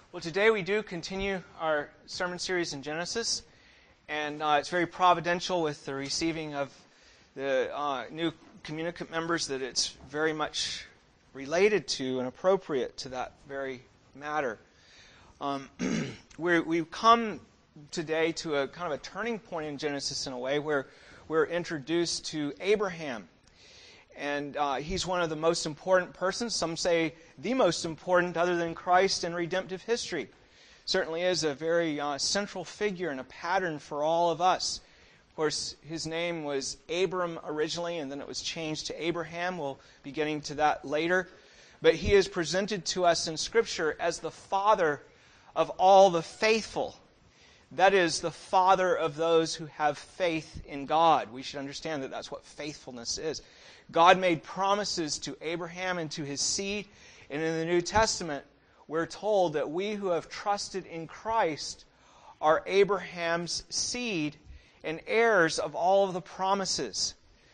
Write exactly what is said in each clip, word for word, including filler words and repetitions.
Well, today we do continue our sermon series in Genesis, and uh, it's very providential with the receiving of the uh, new communicant members that it's very much related to and appropriate to that very matter. Um, we're, we've come today to a kind of a turning point in Genesis in a way where we're introduced to Abraham. And uh, he's one of the most important persons, some say the most important other than Christ in redemptive history. Certainly is a very uh, central figure and a pattern for all of us. Of course, his name was Abram originally, and then it was changed to Abraham. We'll be getting to that later. But he is presented to us in Scripture as the father of all the faithful. That is, the father of those who have faith in God. We should understand that that's what faithfulness is. God made promises to Abraham and to his seed. And in the New Testament, we're told that we who have trusted in Christ are Abraham's seed and heirs of all of the promises.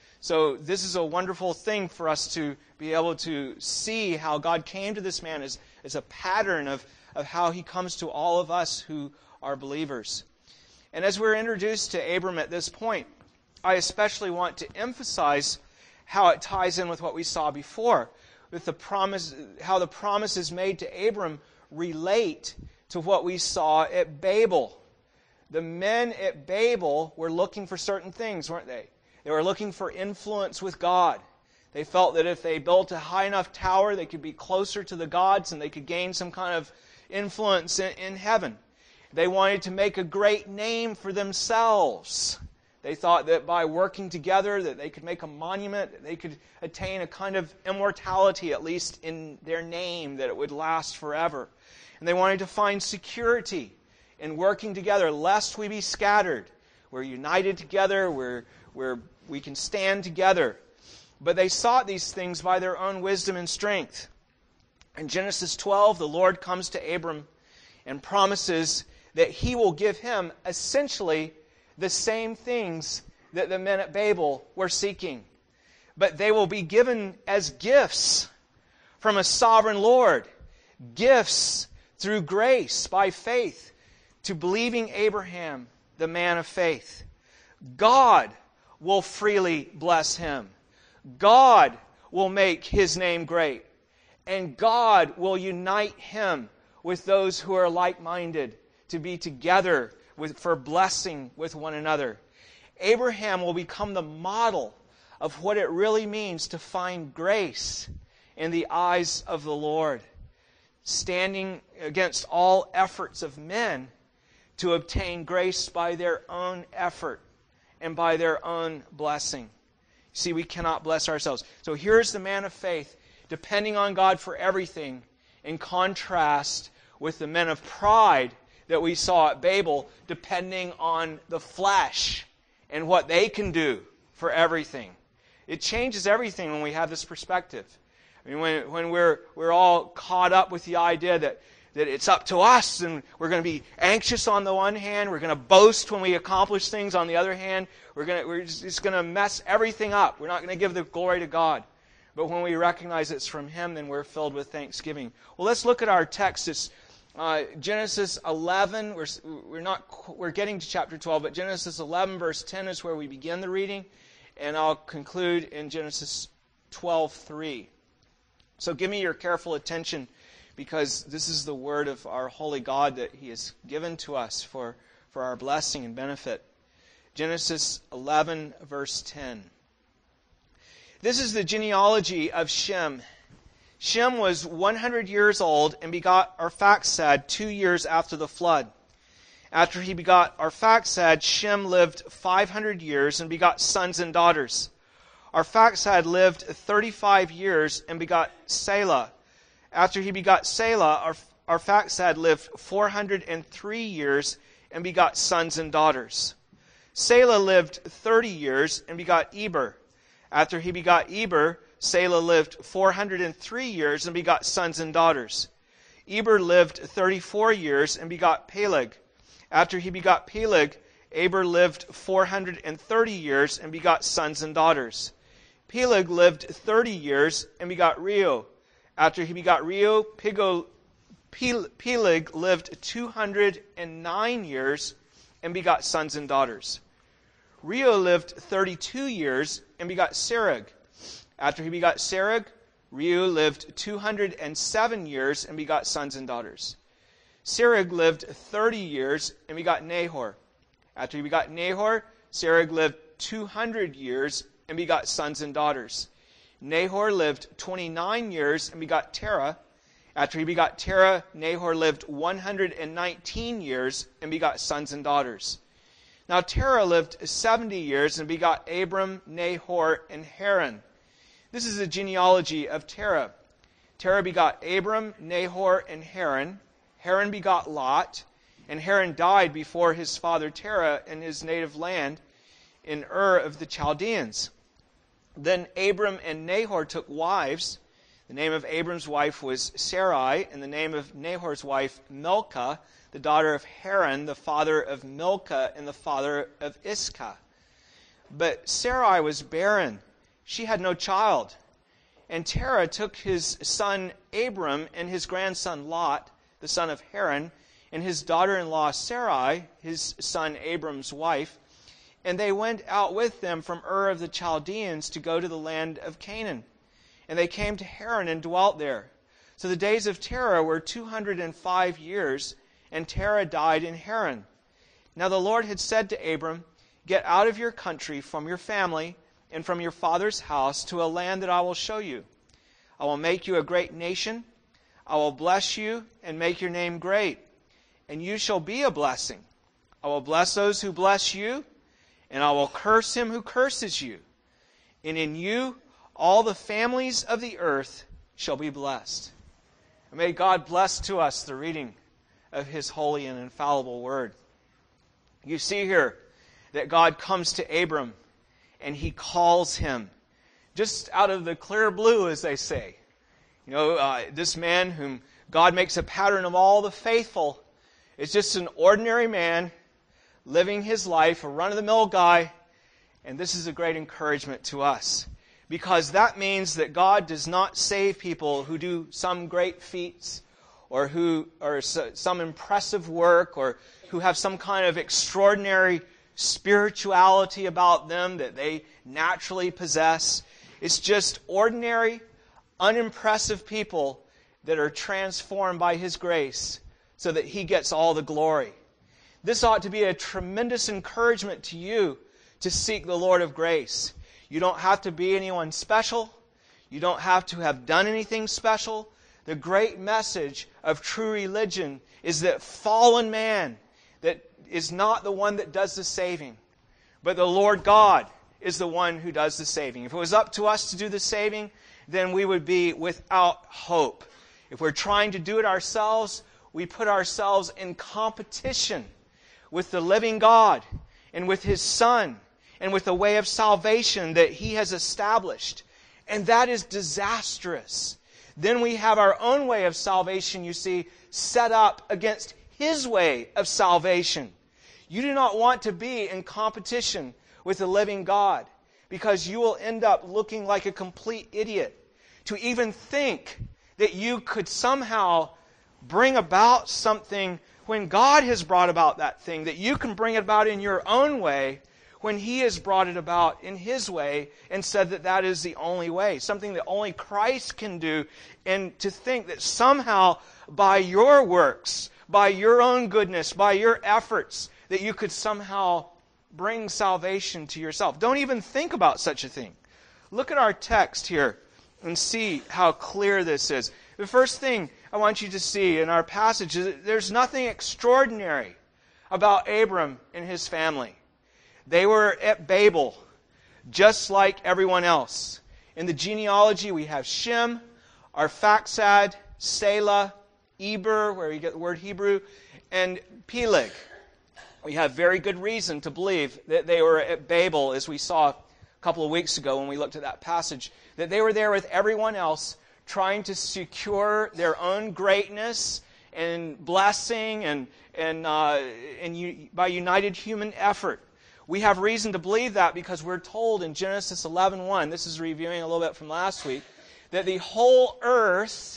So this is a wonderful thing for us to be able to see how God came to this man as, as a pattern of, of how he comes to all of us who are believers. And as we're introduced to Abram at this point, I especially want to emphasize how it ties in with what we saw before, with the promise, how the promises made to Abram relate to what we saw at Babel. The men at Babel were looking for certain things, weren't they? They were looking for influence with God. They felt that if they built a high enough tower, they could be closer to the gods and they could gain some kind of influence in, in heaven. They wanted to make a great name for themselves. They thought that by working together that they could make a monument, that they could attain a kind of immortality, at least in their name, that it would last forever. And they wanted to find security in working together, lest we be scattered. We're united together, we're, we're, we can stand together. But they sought these things by their own wisdom and strength. In Genesis twelve, the Lord comes to Abram and promises that He will give him essentially the same things that the men at Babel were seeking. But they will be given as gifts from a sovereign Lord. Gifts through grace, by faith, to believing Abraham, the man of faith. God will freely bless him. God will make his name great. And God will unite him with those who are like-minded to be together With, for blessing with one another. Abraham will become the model of what it really means to find grace in the eyes of the Lord, standing against all efforts of men to obtain grace by their own effort and by their own blessing. See, we cannot bless ourselves. So here's the man of faith, depending on God for everything, in contrast with the men of pride that we saw at Babel, depending on the flesh and what they can do for everything. It changes everything when we have this perspective. I mean, when, when we're, we're all caught up with the idea that, that it's up to us and we're going to be anxious on the one hand, we're going to boast when we accomplish things on the other hand, we're, going to, we're just, it's going to mess everything up. We're not going to give the glory to God. But when we recognize it's from Him, then we're filled with thanksgiving. Well, let's look at our text. It's Uh, Genesis eleven, we're, we're not we're getting to chapter twelve, but Genesis eleven verse ten is where we begin the reading, and I'll conclude in Genesis twelve three. So give me your careful attention, because this is the word of our holy God that He has given to us for, for our blessing and benefit. Genesis eleven verse ten. This is the genealogy of Shem. Shem was one hundred years old and begot Arphaxad two years after the flood. After he begot Arphaxad, Shem lived five hundred years and begot sons and daughters. Arphaxad lived thirty-five years and begot Selah. After he begot Selah, Arphaxad lived four hundred three years and begot sons and daughters. Selah lived thirty years and begot Eber. After he begot Eber, Selah lived four hundred three years and begot sons and daughters. Eber lived thirty-four years and begot Peleg. After he begot Peleg, Eber lived four hundred thirty years and begot sons and daughters. Peleg lived thirty years and begot Reu. After he begot Reu, Peleg lived two hundred nine years and begot sons and daughters. Reu lived thirty-two years and begot Serug. After he begot Serug, Reu lived two hundred seven years and begot sons and daughters. Serug lived thirty years and begot Nahor. After he begot Nahor, Serug lived two hundred years and begot sons and daughters. Nahor lived twenty-nine years and begot Terah. After he begot Terah, Nahor lived one hundred nineteen years and begot sons and daughters. Now Terah lived seventy years and begot Abram, Nahor, and Haran. This is the genealogy of Terah. Terah begot Abram, Nahor, and Haran. Haran begot Lot, and Haran died before his father Terah in his native land in Ur of the Chaldeans. Then Abram and Nahor took wives. The name of Abram's wife was Sarai, and the name of Nahor's wife Milcah, the daughter of Haran, the father of Milcah, and the father of Iscah. But Sarai was barren. She had no child. And Terah took his son Abram and his grandson Lot, the son of Haran, and his daughter-in-law Sarai, his son Abram's wife, and they went out with them from Ur of the Chaldeans to go to the land of Canaan. And they came to Haran and dwelt there. So the days of Terah were two hundred five years, and Terah died in Haran. Now the Lord had said to Abram, "Get out of your country, from your family, and from your father's house, to a land that I will show you. I will make you a great nation. I will bless you and make your name great, and you shall be a blessing. I will bless those who bless you, and I will curse him who curses you. And in you all the families of the earth shall be blessed." And may God bless to us the reading of His holy and infallible Word. You see here that God comes to Abram and He calls him just out of the clear blue, as they say. You know, uh, this man whom God makes a pattern of all the faithful is just an ordinary man living his life, a run-of-the-mill guy, and this is a great encouragement to us. Because that means that God does not save people who do some great feats or who or some impressive work or who have some kind of extraordinary spirituality about them that they naturally possess. It's just ordinary, unimpressive people that are transformed by His grace so that He gets all the glory. This ought to be a tremendous encouragement to you to seek the Lord of grace. You don't have to be anyone special. You don't have to have done anything special. The great message of true religion is that fallen man, that is not the one that does the saving, but the Lord God is the one who does the saving. If it was up to us to do the saving, then we would be without hope. If we're trying to do it ourselves, we put ourselves in competition with the living God and with His Son and with the way of salvation that He has established. And that is disastrous. Then we have our own way of salvation, you see, set up against His way of salvation. You do not want to be in competition with the living God, because you will end up looking like a complete idiot. To even think that you could somehow bring about something when God has brought about that thing, that you can bring it about in your own way when He has brought it about in His way and said that that is the only way, something that only Christ can do, and to think that somehow by your works, by your own goodness, by your efforts, that you could somehow bring salvation to yourself. Don't even think about such a thing. Look at our text here and see how clear this is. The first thing I want you to see in our passage is that there's nothing extraordinary about Abram and his family. They were at Babel, just like everyone else. In the genealogy, we have Shem, Arphaxad, Selah, Eber, where you get the word Hebrew, and Peleg. We have very good reason to believe that they were at Babel, as we saw a couple of weeks ago when we looked at that passage, that they were there with everyone else, trying to secure their own greatness and blessing and and uh, and you, by united human effort. We have reason to believe that because we're told in Genesis eleven one, this is reviewing a little bit from last week, that the whole earth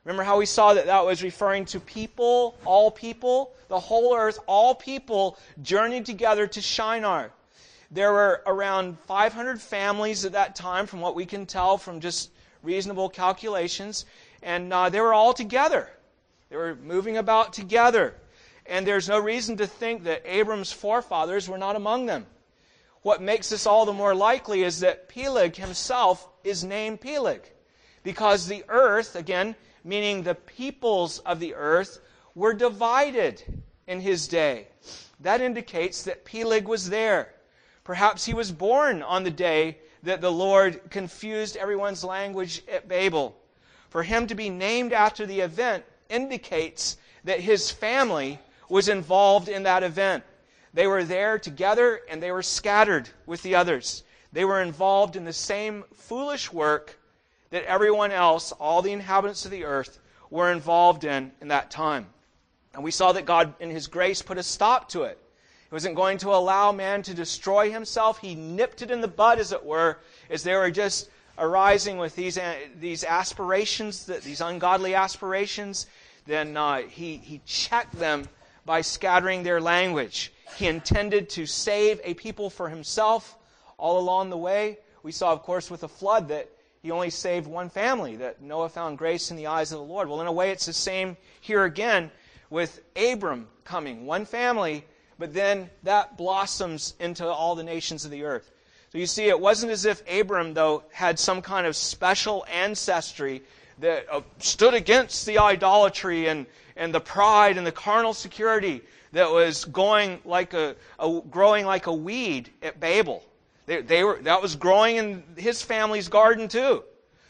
Remember how we saw that that was referring to people, all people, the whole earth, all people journeyed together to Shinar. There were around five hundred families at that time, from what we can tell from just reasonable calculations, and uh, they were all together. They were moving about together, and there's no reason to think that Abram's forefathers were not among them. What makes this all the more likely is that Peleg himself is named Peleg, because the earth, again, meaning the peoples of the earth, were divided in his day. That indicates that Peleg was there. Perhaps he was born on the day that the Lord confused everyone's language at Babel. For him to be named after the event indicates that his family was involved in that event. They were there together and they were scattered with the others. They were involved in the same foolish work that everyone else, all the inhabitants of the earth, were involved in in that time. And we saw that God, in His grace, put a stop to it. He wasn't going to allow man to destroy himself. He nipped it in the bud, as it were, as they were just arising with these, uh, these aspirations, these ungodly aspirations. Then uh, he, he checked them by scattering their language. He intended to save a people for Himself all along the way. We saw, of course, with the flood that He only saved one family, that Noah found grace in the eyes of the Lord. Well, in a way, it's the same here again with Abram coming. One family, but then that blossoms into all the nations of the earth. So you see, it wasn't as if Abram, though, had some kind of special ancestry that uh, stood against the idolatry and, and the pride and the carnal security that was going like a, a growing like a weed at Babel. They, they were, that was growing in his family's garden too.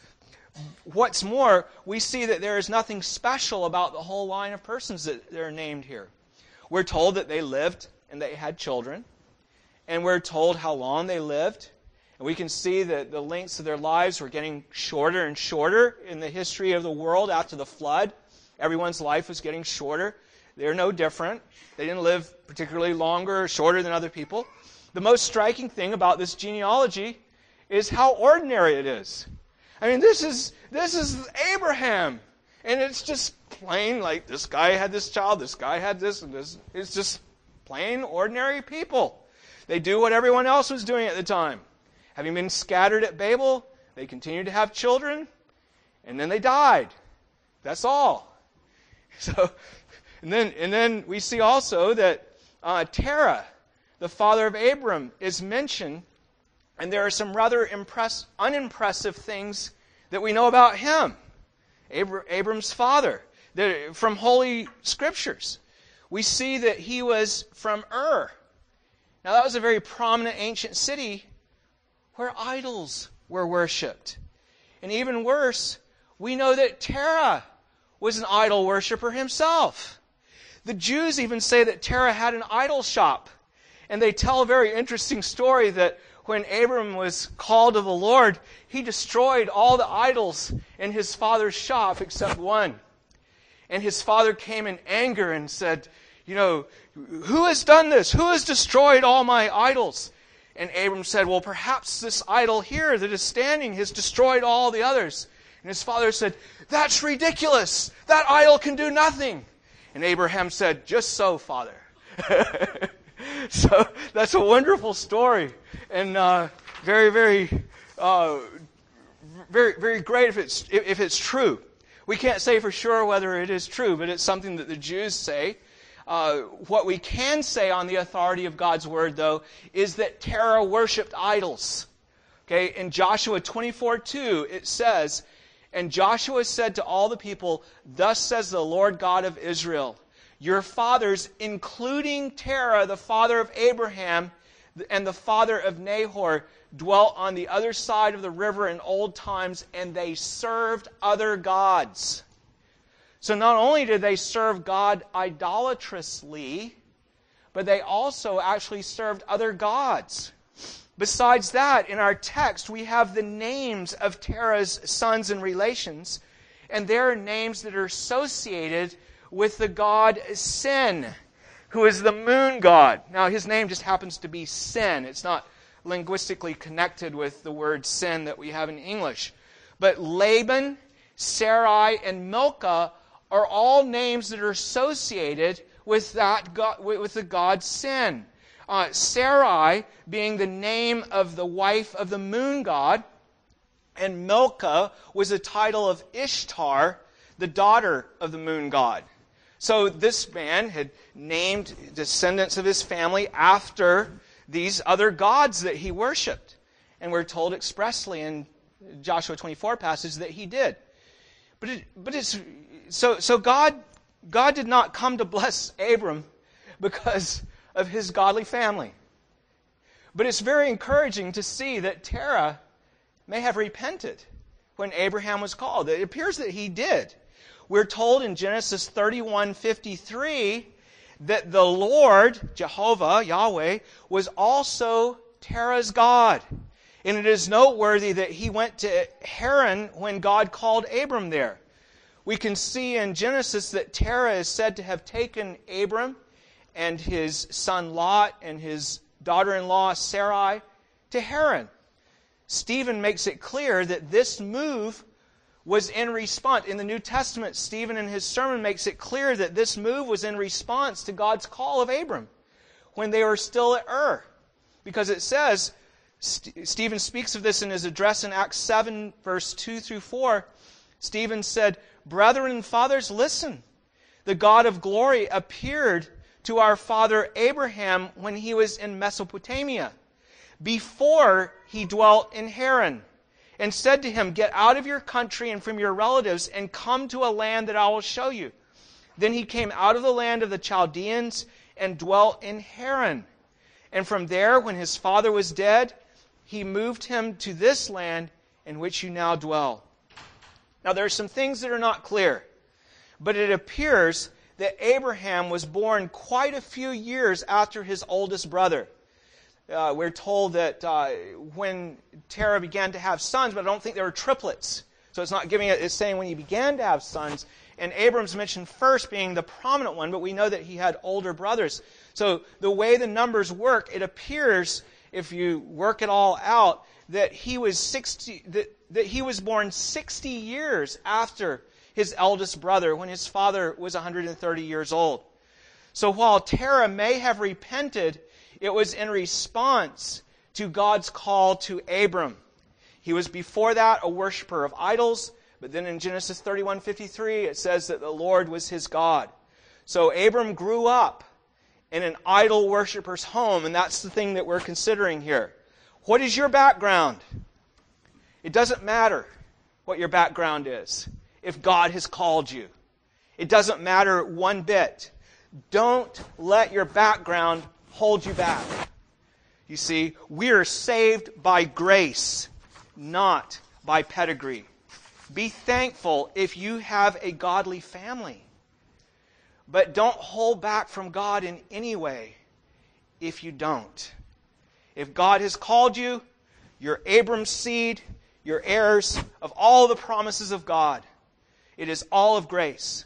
What's more, we see that there is nothing special about the whole line of persons that are named here. We're told that they lived and they had children. And we're told how long they lived. And we can see that the lengths of their lives were getting shorter and shorter in the history of the world after the flood. Everyone's life was getting shorter. They're no different. They didn't live particularly longer or shorter than other people. The most striking thing about this genealogy is how ordinary it is. I mean, this is this is Abraham. And it's just plain, like, this guy had this child, this guy had this, and this. It's just plain, ordinary people. They do what everyone else was doing at the time. Having been scattered at Babel, they continued to have children, and then they died. That's all. So, and then and then we see also that uh, Terah, the father of Abram, is mentioned, and there are some rather impress, unimpressive things that we know about him, Abr- Abram's father, that, from Holy Scriptures. We see that he was from Ur. Now, that was a very prominent ancient city where idols were worshipped. And even worse, we know that Terah was an idol worshiper himself. The Jews even say that Terah had an idol shop. And they tell a very interesting story that when Abram was called to the Lord, he destroyed all the idols in his father's shop except one. And his father came in anger and said, you know, who has done this? Who has destroyed all my idols? And Abram said, well, perhaps this idol here that is standing has destroyed all the others. And his father said, that's ridiculous. That idol can do nothing. And Abraham said, just so, Father. So that's a wonderful story. And uh, very, very, uh, very, very great if it's if, if it's true. We can't say for sure whether it is true, but it's something that the Jews say. Uh, what we can say on the authority of God's Word, though, is that Terah worshipped idols. Okay, in Joshua twenty-four two, it says, and Joshua said to all the people, thus says the Lord God of Israel, your fathers, including Terah, the father of Abraham, and the father of Nahor, dwelt on the other side of the river in old times, and they served other gods. So not only did they serve God idolatrously, but they also actually served other gods. Besides that, in our text, we have the names of Terah's sons and relations, and they're names that are associated with the god Sin, who is the moon god. Now, his name just happens to be Sin. It's not linguistically connected with the word sin that we have in English. But Laban, Sarai, and Milcah are all names that are associated with that God, with the god Sin. Uh, Sarai being the name of the wife of the moon god, and Milcah was a title of Ishtar, the daughter of the moon god. So this man had named descendants of his family after these other gods that he worshipped. And we're told expressly in Joshua twenty-four passage that he did. But it, but it's so so God God did not come to bless Abram because of his godly family. But it's very encouraging to see that Terah may have repented when Abraham was called. It appears that he did. We're told in Genesis thirty-one fifty-three that the Lord, Jehovah, Yahweh, was also Terah's God. And it is noteworthy that he went to Haran when God called Abram there. We can see in Genesis that Terah is said to have taken Abram and his son Lot and his daughter-in-law Sarai to Haran. Stephen makes it clear that this move was in response. In the New Testament, Stephen in his sermon makes it clear that this move was in response to God's call of Abram when they were still at Ur. Because it says, St- Stephen speaks of this in his address in Acts seven, verse two through four. Stephen said, "Brethren and fathers, listen. The God of glory appeared to our father Abraham when he was in Mesopotamia, before he dwelt in Haran, and said to him, 'Get out of your country and from your relatives, and come to a land that I will show you.' Then he came out of the land of the Chaldeans and dwelt in Haran. And from there, when his father was dead, he moved him to this land in which you now dwell." Now, there are some things that are not clear, but it appears that Abraham was born quite a few years after his oldest brother. Uh, we're told that uh, when Terah began to have sons, but I don't think they were triplets. So it's not giving it, it's saying when he began to have sons. And Abram's mentioned first being the prominent one, but we know that he had older brothers. So the way the numbers work, it appears, if you work it all out, that he was sixty, that, that he was born sixty years after his eldest brother, when his father was one hundred thirty years old. So while Terah may have repented, it was in response to God's call to Abram. He was before that a worshiper of idols, but then in Genesis thirty-one fifty-three it says that the Lord was his God. So Abram grew up in an idol worshiper's home, and that's the thing that we're considering here. What is your background? It doesn't matter what your background is if God has called you. It doesn't matter one bit. Don't let your background hold you back. You see, we are saved by grace, not by pedigree. Be thankful if you have a godly family. But don't hold back from God in any way if you don't. If God has called you, you're Abram's seed, you're heirs of all the promises of God. It is all of grace.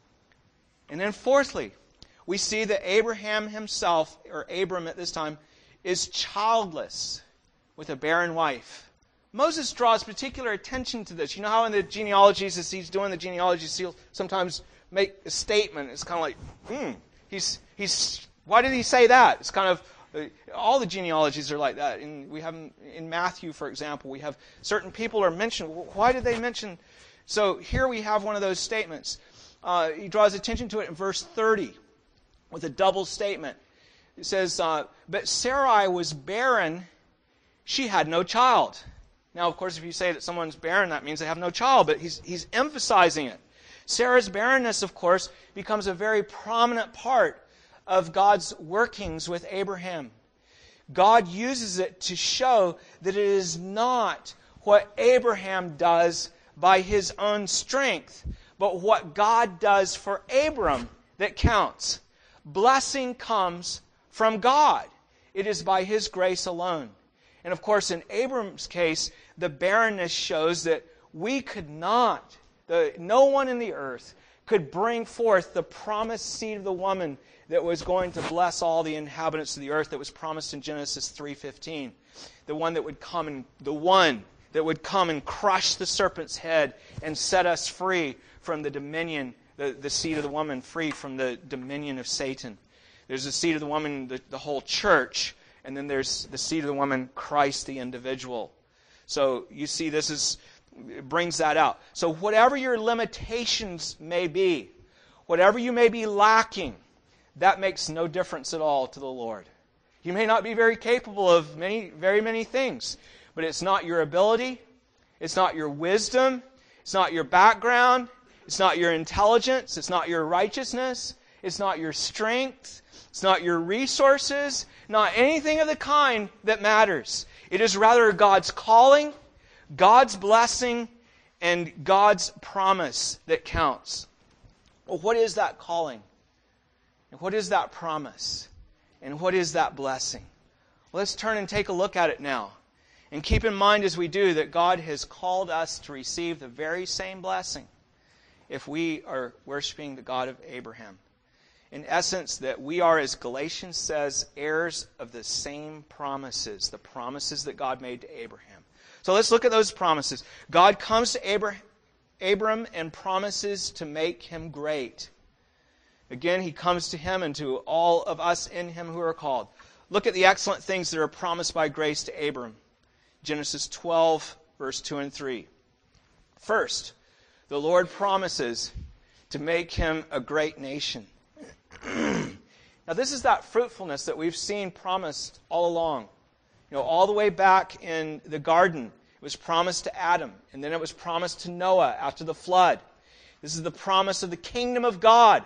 And then fourthly, we see that Abraham himself, or Abram at this time, is childless with a barren wife. Moses draws particular attention to this. You know how in the genealogies, as he's doing the genealogies, he'll sometimes make a statement. It's kind of like, hmm, he's, he's, why did he say that? It's kind of, uh, all the genealogies are like that. And we have in Matthew, for example, we have certain people are mentioned. Why did they mention? So here we have one of those statements. Uh, he draws attention to it in verse thirty with a double statement. It says, uh, but Sarai was barren, she had no child. Now, of course, if you say that someone's barren, that means they have no child, but he's, he's emphasizing it. Sarah's barrenness, of course, becomes a very prominent part of God's workings with Abraham. God uses it to show that it is not what Abraham does by his own strength, but what God does for Abram that counts. Blessing comes from God. It is by his grace alone. And of course, in Abram's case, the barrenness shows that we could not, the, no one in the earth could bring forth the promised seed of the woman that was going to bless all the inhabitants of the earth that was promised in Genesis three fifteen. The one that would come and the one that would come and crush the serpent's head and set us free from the dominion, the, the seed of the woman, free from the dominion of Satan. There's the seed of the woman, the, the whole church, and then there's the seed of the woman, Christ the individual. So you see, this is it brings that out. So whatever your limitations may be, whatever you may be lacking, that makes no difference at all to the Lord. You may not be very capable of many, very many things, but it's not your ability, it's not your wisdom, it's not your background, it's not your intelligence, it's not your righteousness, it's not your strength, it's not your resources, not anything of the kind that matters. It is rather God's calling, God's blessing, and God's promise that counts. Well, what is that calling? And what is that promise? And what is that blessing? Well, let's turn and take a look at it now. And keep in mind as we do that God has called us to receive the very same blessing if we are worshiping the God of Abraham. In essence, that we are, as Galatians says, heirs of the same promises, the promises that God made to Abraham. So let's look at those promises. God comes to Abraham, Abram and promises to make him great. Again, he comes to him and to all of us in him who are called. Look at the excellent things that are promised by grace to Abram. Genesis twelve, verse two and three. First, the Lord promises to make him a great nation. Now, this is that fruitfulness that we've seen promised all along. You know, all the way back in the garden, it was promised to Adam, and then it was promised to Noah after the flood. This is the promise of the kingdom of God.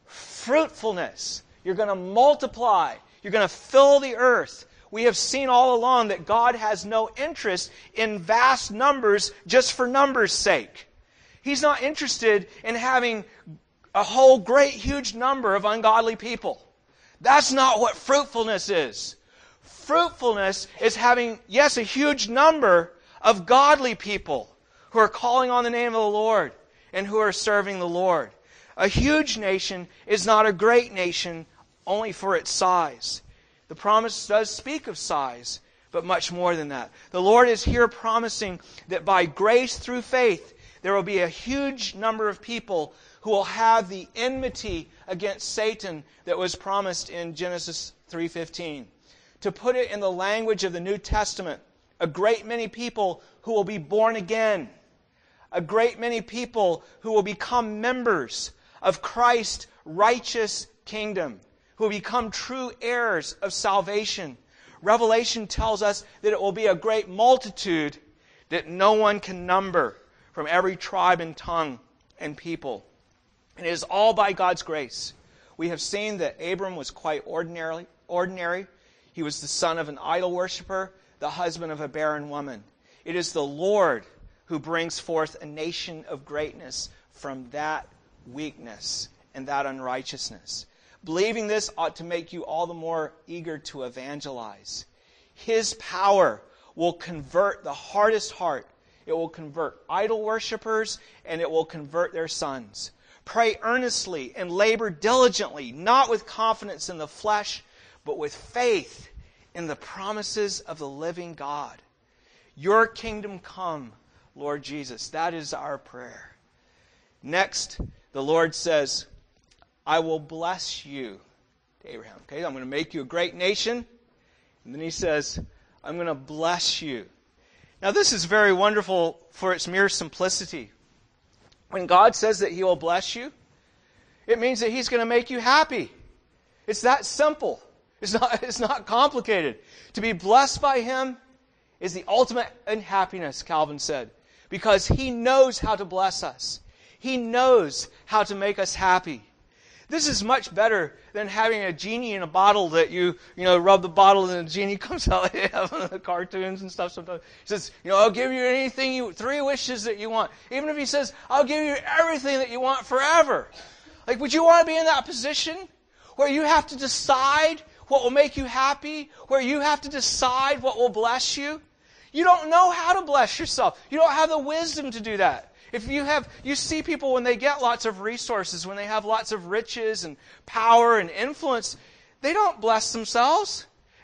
Fruitfulness. You're going to multiply. You're going to fill the earth. We have seen all along that God has no interest in vast numbers just for numbers' sake. He's not interested in having a whole great huge number of ungodly people. That's not what fruitfulness is. Fruitfulness is having, yes, a huge number of godly people who are calling on the name of the Lord and who are serving the Lord. A huge nation is not a great nation only for its size. The promise does speak of size, but much more than that. The Lord is here promising that by grace through faith, there will be a huge number of people who will have the enmity against Satan that was promised in Genesis three fifteen. To put it in the language of the New Testament, a great many people who will be born again. A great many people who will become members of Christ's righteous kingdom, who will become true heirs of salvation. Revelation tells us that it will be a great multitude that no one can number from every tribe and tongue and people. And it is all by God's grace. We have seen that Abram was quite ordinary. ordinary. He was the son of an idol worshiper, the husband of a barren woman. It is the Lord who brings forth a nation of greatness from that weakness and that unrighteousness. Believing this ought to make you all the more eager to evangelize. His power will convert the hardest heart. It will convert idol worshipers, and it will convert their sons. Pray earnestly and labor diligently, not with confidence in the flesh, but with faith in the promises of the living God. Your kingdom come, Lord Jesus. That is our prayer. Next, the Lord says, I will bless you to Abraham. Okay, I'm going to make you a great nation. And then he says, I'm going to bless you. Now, this is very wonderful for its mere simplicity. When God says that He will bless you, it means that He's going to make you happy. It's that simple. It's not, it's not complicated. To be blessed by Him is the ultimate in happiness, Calvin said, because He knows how to bless us. He knows how to make us happy. This is much better than having a genie in a bottle that you, you know, rub the bottle and the genie comes out. They have the cartoons and stuff sometimes. He says, you know, I'll give you anything, you, three wishes that you want. Even if He says, I'll give you everything that you want forever. Like, would you want to be in that position where you have to decide what will make you happy, where you have to decide what will bless you? You don't know how to bless yourself. You don't have the wisdom to do that. If you have, you see people when they get lots of resources, when they have lots of riches and power and influence, they don't bless themselves.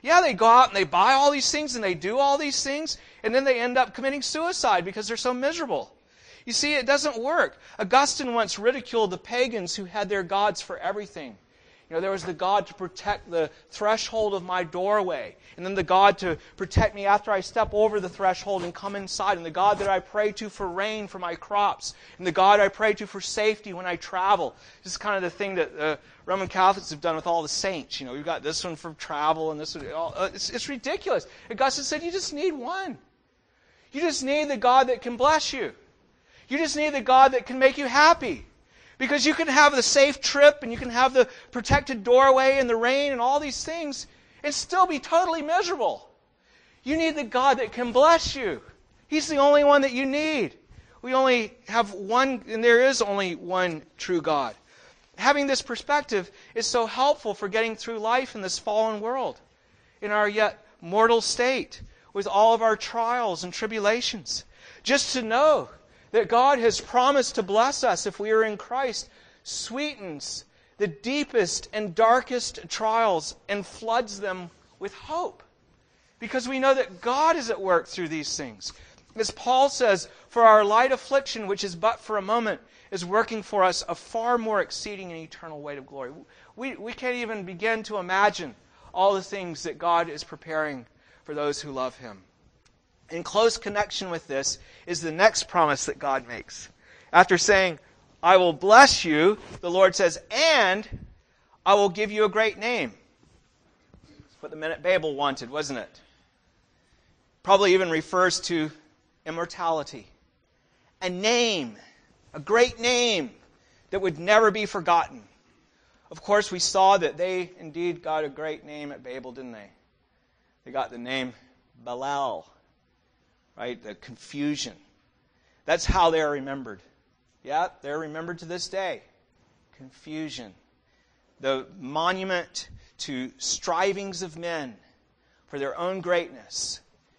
Yeah, they go out and they buy all these things and they do all these things, and then they end up committing suicide because they're so miserable. You see, it doesn't work. Augustine once ridiculed the pagans who had their gods for everything. You know, there was the God to protect the threshold of my doorway, and then the God to protect me after I step over the threshold and come inside, and the God that I pray to for rain for my crops, and the God I pray to for safety when I travel. This is kind of the thing that uh, Roman Catholics have done with all the saints. You know, we've got this one for travel, and this one. Uh, it's, it's ridiculous. Augustine said, you just need one. You just need the God that can bless you. You just need the God that can make you happy. Because you can have the safe trip and you can have the protected doorway and the rain and all these things and still be totally miserable. You need the God that can bless you. He's the only one that you need. We only have one, and there is only one true God. Having this perspective is so helpful for getting through life in this fallen world, in our yet mortal state, with all of our trials and tribulations. Just to know that God has promised to bless us if we are in Christ sweetens the deepest and darkest trials and floods them with hope. Because we know that God is at work through these things. As Paul says, for our light affliction, which is but for a moment, is working for us a far more exceeding and eternal weight of glory. We, we can't even begin to imagine all the things that God is preparing for those who love Him. In close connection with this is the next promise that God makes. After saying, I will bless you, the Lord says, and I will give you a great name. That's what the men at Babel wanted, wasn't it? Probably even refers to immortality. A name, a great name that would never be forgotten. Of course, we saw that they indeed got a great name at Babel, didn't they? They got the name Belial. Right? The confusion. That's how they are remembered. Yeah, they're remembered to this day. Confusion. The monument to strivings of men for their own greatness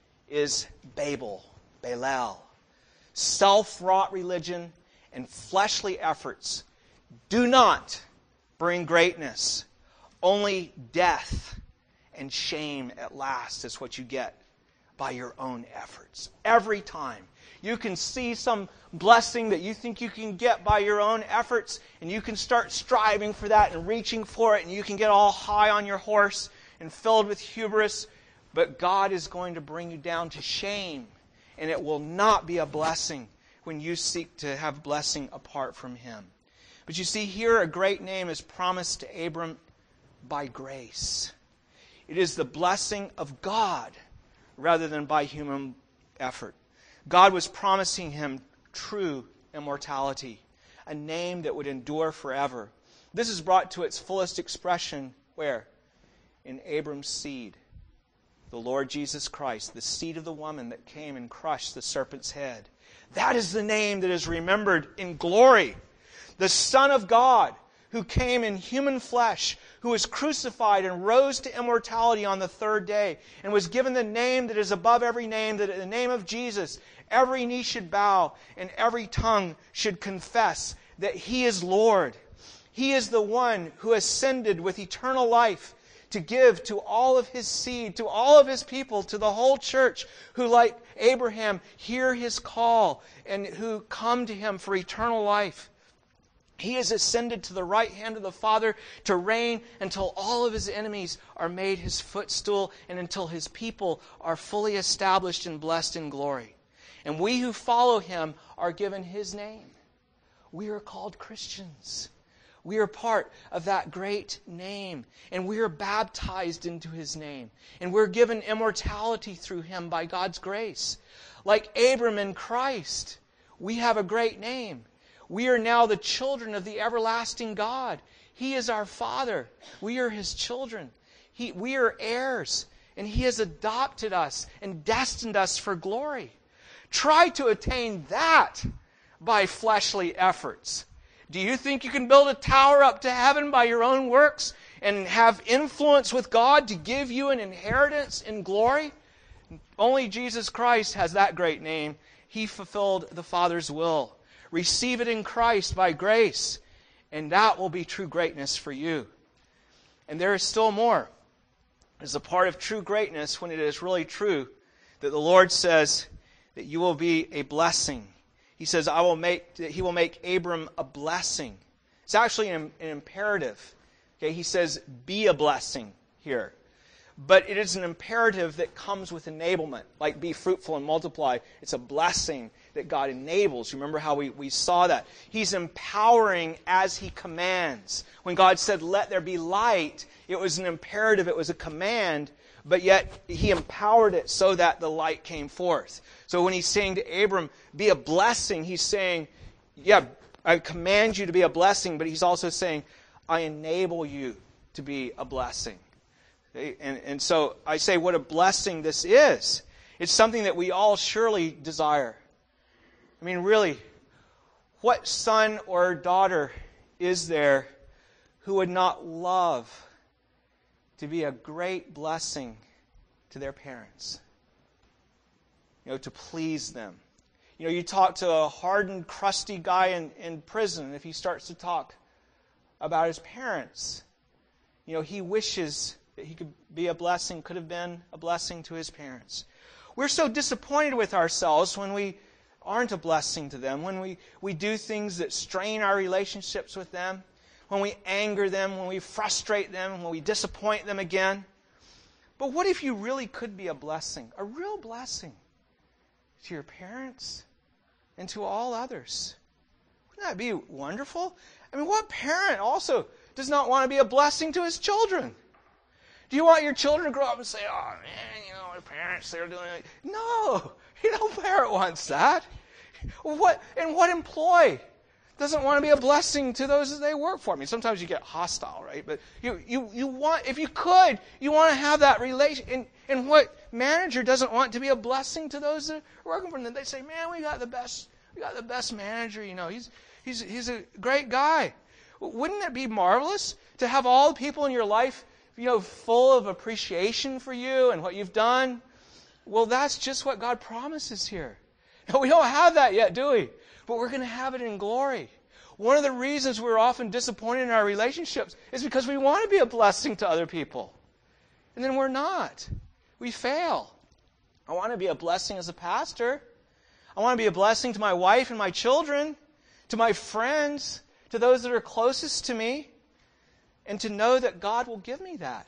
is Babel, Belial. Self-wrought religion and fleshly efforts do not bring greatness. Only death and shame at last is what you get by your own efforts. Every time you can see some blessing that you think you can get by your own efforts, and you can start striving for that and reaching for it, and you can get all high on your horse and filled with hubris, but God is going to bring you down to shame, and it will not be a blessing when you seek to have blessing apart from Him. But you see, here a great name is promised to Abram by grace. It is the blessing of God rather than by human effort. God was promising him true immortality, a name that would endure forever. This is brought to its fullest expression where? In Abram's seed, the Lord Jesus Christ, the seed of the woman that came and crushed the serpent's head. That is the name that is remembered in glory. The Son of God, who came in human flesh, who was crucified and rose to immortality on the third day, and was given the name that is above every name, that in the name of Jesus, every knee should bow and every tongue should confess that He is Lord. He is the one who ascended with eternal life to give to all of His seed, to all of His people, to the whole church, who like Abraham hear His call and who come to Him for eternal life. He has ascended to the right hand of the Father to reign until all of His enemies are made His footstool and until His people are fully established and blessed in glory. And we who follow Him are given His name. We are called Christians. We are part of that great name. And we are baptized into His name. And we're given immortality through Him by God's grace. Like Abram in Christ, we have a great name. We are now the children of the everlasting God. He is our Father. We are His children. He, we are heirs. And He has adopted us and destined us for glory. Try to attain that by fleshly efforts. Do you think you can build a tower up to heaven by your own works and have influence with God to give you an inheritance in glory? Only Jesus Christ has that great name. He fulfilled the Father's will. Receive it in Christ by grace, and that will be true greatness for you. And there is still more. is a part of true greatness when it is really true that the Lord says that you will be a blessing. He says, I will make, that He will make Abram a blessing. It's actually an, an imperative. Okay, He says, be a blessing here. But it is an imperative that comes with enablement, like be fruitful and multiply. It's a blessing that God enables. Remember how we, we saw that? He's empowering as He commands. When God said, let there be light, it was an imperative, it was a command, but yet He empowered it so that the light came forth. So when He's saying to Abram, be a blessing, He's saying, yeah, I command you to be a blessing, but He's also saying, I enable you to be a blessing. And, and so I say what a blessing this is. It's something that we all surely desire. I mean, really, what son or daughter is there who would not love to be a great blessing to their parents? You know, to please them. You know, you talk to a hardened, crusty guy in, in prison, if he starts to talk about his parents, you know, he wishes that he could be a blessing, could have been a blessing to his parents. We're so disappointed with ourselves when we aren't a blessing to them, when we, we do things that strain our relationships with them, when we anger them, when we frustrate them, when we disappoint them again. But what if you really could be a blessing, a real blessing to your parents and to all others? Wouldn't that be wonderful? I mean, what parent also does not want to be a blessing to his children? Do you want your children to grow up and say, oh, man, you know, my parents, they're doing it. No, no parent wants that. What, and what employee doesn't want to be a blessing to those that they work for? I mean, sometimes you get hostile, right? But you, you, you want, if you could, you want to have that relation. And, and what manager doesn't want to be a blessing to those that are working for them? They say, man, we got the best, we got the best manager, you know, he's, he's, he's a great guy. Wouldn't it be marvelous to have all the people in your life, you know, full of appreciation for you and what you've done? Well, that's just what God promises here. Now, we don't have that yet, do we? But we're going to have it in glory. One of the reasons we're often disappointed in our relationships is because we want to be a blessing to other people. And then we're not. We fail. I want to be a blessing as a pastor. I want to be a blessing to my wife and my children, to my friends, to those that are closest to me, and to know that God will give me that.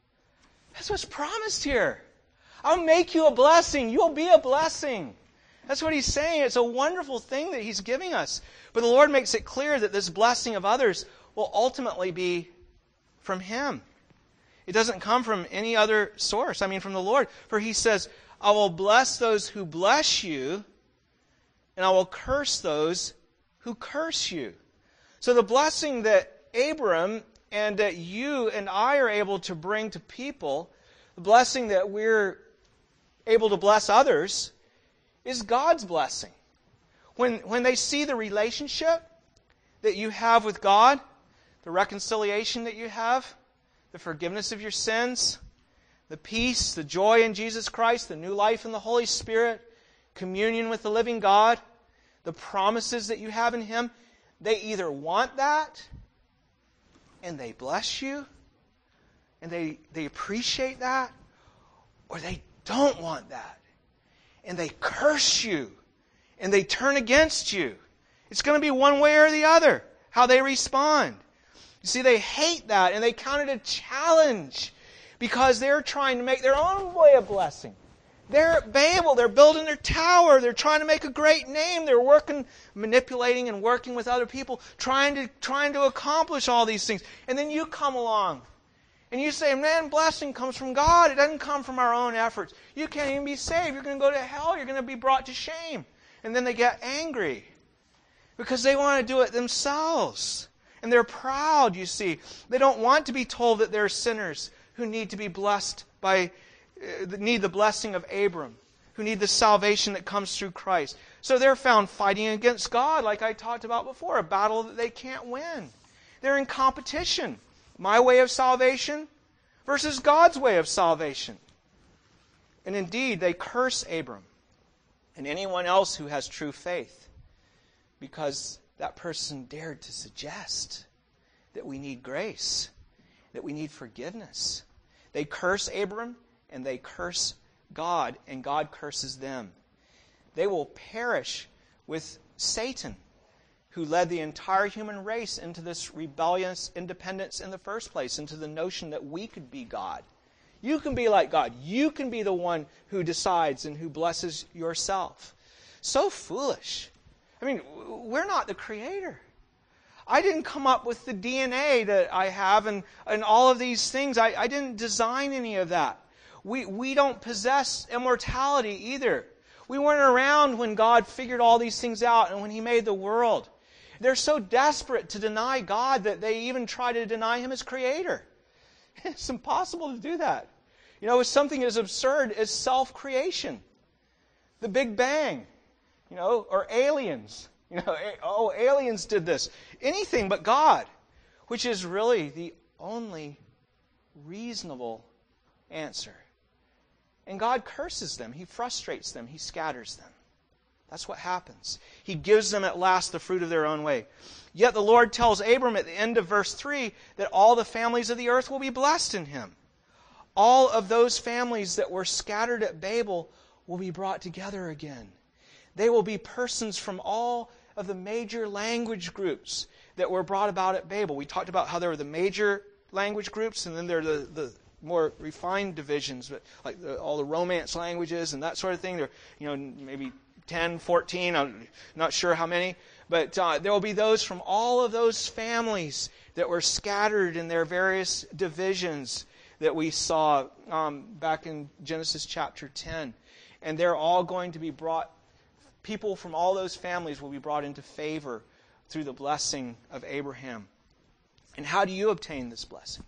That's what's promised here. I'll make you a blessing. You'll be a blessing. That's what He's saying. It's a wonderful thing that He's giving us. But the Lord makes it clear that this blessing of others will ultimately be from Him. It doesn't come from any other source. I mean, from the Lord. For He says, I will bless those who bless you, and I will curse those who curse you. So the blessing that Abram and that you and I are able to bring to people, the blessing that we're able to bless others, is God's blessing. When, when they see the relationship that you have with God, the reconciliation that you have, the forgiveness of your sins, the peace, the joy in Jesus Christ, the new life in the Holy Spirit, communion with the living God, the promises that you have in Him, they either want that and they bless you and they, they appreciate that, or they don't want that and they curse you and they turn against you. It's going to be one way or the other, how they respond. You see, they hate that and they count it a challenge because they're trying to make their own way of blessing. They're at Babel, they're building their tower, they're trying to make a great name, they're working, manipulating and working with other people, trying to, trying to accomplish all these things. And then you come along and you say, man, blessing comes from God. It doesn't come from our own efforts. You can't even be saved. You're going to go to hell. You're going to be brought to shame. And then they get angry because they want to do it themselves. And they're proud, you see. They don't want to be told that they're sinners who need to be blessed by, uh, need the blessing of Abram, who need the salvation that comes through Christ. So they're found fighting against God, like I talked about before, a battle that they can't win. They're in competition. My way of salvation versus God's way of salvation. And indeed, they curse Abram and anyone else who has true faith because that person dared to suggest that we need grace, that we need forgiveness, They curse Abram, and they curse God, and God curses them. They will perish with Satan, who led the entire human race into this rebellious independence in the first place, into the notion that we could be God. You can be like God. You can be the one who decides and who blesses yourself. So foolish. I mean, we're not the creator. I didn't come up with the D N A that I have and, and all of these things. I, I didn't design any of that. We, we don't possess immortality either. We weren't around when God figured all these things out and when He made the world. They're so desperate to deny God that they even try to deny Him as creator. It's impossible to do that. You know, it's something as absurd as self-creation. The Big Bang, you know, or aliens. You know, oh, aliens did this. Anything but God, which is really the only reasonable answer. And God curses them. He frustrates them. He scatters them. That's what happens. He gives them at last the fruit of their own way. Yet the Lord tells Abram at the end of verse three that all the families of the earth will be blessed in him. All of those families that were scattered at Babel will be brought together again. They will be persons from all of the major language groups that were brought about at Babel. We talked about how there were the major language groups, and then there are the, the more refined divisions, but like the, all the Romance languages and that sort of thing. There, you know, maybe ten, fourteen, I'm not sure how many. But uh, there will be those from all of those families that were scattered in their various divisions that we saw um, back in Genesis chapter ten. And they're all going to be brought, people from all those families will be brought into favor through the blessing of Abraham. And how do you obtain this blessing?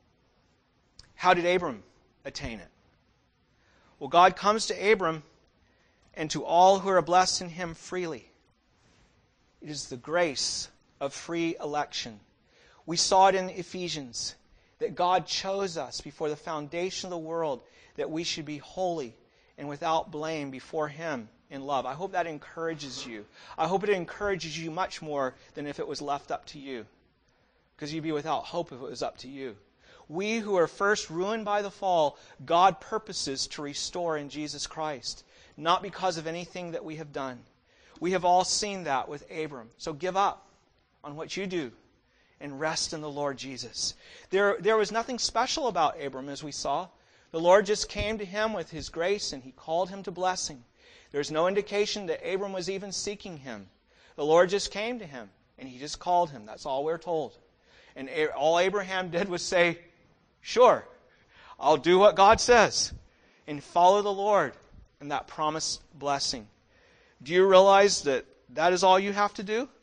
How did Abram attain it? Well, God comes to Abram and to all who are blessed in him freely. It is the grace of free election. We saw it in Ephesians, that God chose us before the foundation of the world, that we should be holy and without blame before Him in love. I hope that encourages you. I hope it encourages you much more than if it was left up to you, because you'd be without hope if it was up to you. We who are first ruined by the fall, God purposes to restore in Jesus Christ, not because of anything that we have done. We have all seen that with Abram. So give up on what you do and rest in the Lord Jesus. There, there was nothing special about Abram, as we saw. The Lord just came to him with His grace and He called him to blessing. There's no indication that Abram was even seeking Him. The Lord just came to him and He just called him. That's all we're told. And all Abraham did was say, sure, I'll do what God says, and follow the Lord and that promised blessing. Do you realize that that is all you have to do?